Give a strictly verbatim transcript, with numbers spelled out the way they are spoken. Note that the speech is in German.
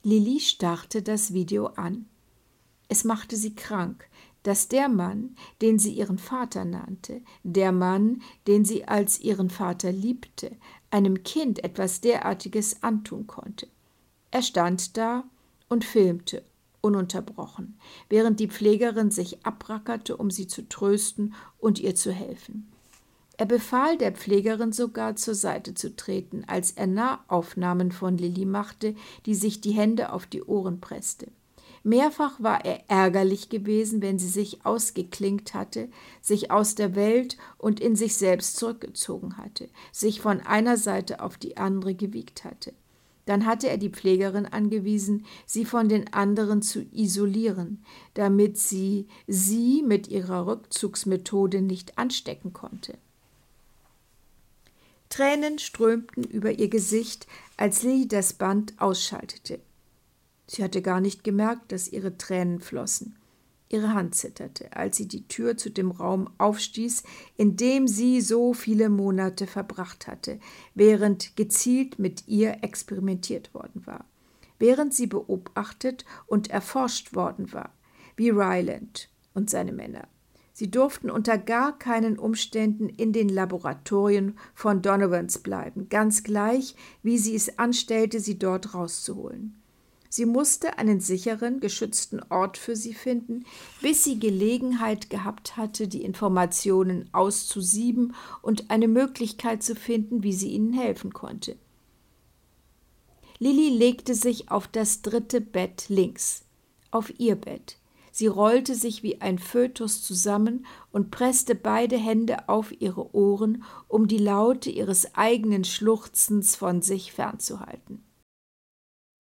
Lilly starrte das Video an. Es machte sie krank, dass der Mann, den sie ihren Vater nannte, der Mann, den sie als ihren Vater liebte, einem Kind etwas derartiges antun konnte. Er stand da und filmte, ununterbrochen, während die Pflegerin sich abrackerte, um sie zu trösten und ihr zu helfen. Er befahl der Pflegerin sogar, zur Seite zu treten, als er Nahaufnahmen von Lilly machte, die sich die Hände auf die Ohren presste. Mehrfach war er ärgerlich gewesen, wenn sie sich ausgeklinkt hatte, sich aus der Welt und in sich selbst zurückgezogen hatte, sich von einer Seite auf die andere gewiegt hatte. Dann hatte er die Pflegerin angewiesen, sie von den anderen zu isolieren, damit sie sie mit ihrer Rückzugsmethode nicht anstecken konnte. Tränen strömten über ihr Gesicht, als Lilly das Band ausschaltete. Sie hatte gar nicht gemerkt, dass ihre Tränen flossen. Ihre Hand zitterte, als sie die Tür zu dem Raum aufstieß, in dem sie so viele Monate verbracht hatte, während gezielt mit ihr experimentiert worden war, während sie beobachtet und erforscht worden war, wie Ryland und seine Männer. Sie durften unter gar keinen Umständen in den Laboratorien von Donovans bleiben, ganz gleich, wie sie es anstellte, sie dort rauszuholen. Sie musste einen sicheren, geschützten Ort für sie finden, bis sie Gelegenheit gehabt hatte, die Informationen auszusieben und eine Möglichkeit zu finden, wie sie ihnen helfen konnte. Lilly legte sich auf das dritte Bett links, auf ihr Bett. Sie rollte sich wie ein Fötus zusammen und presste beide Hände auf ihre Ohren, um die Laute ihres eigenen Schluchzens von sich fernzuhalten.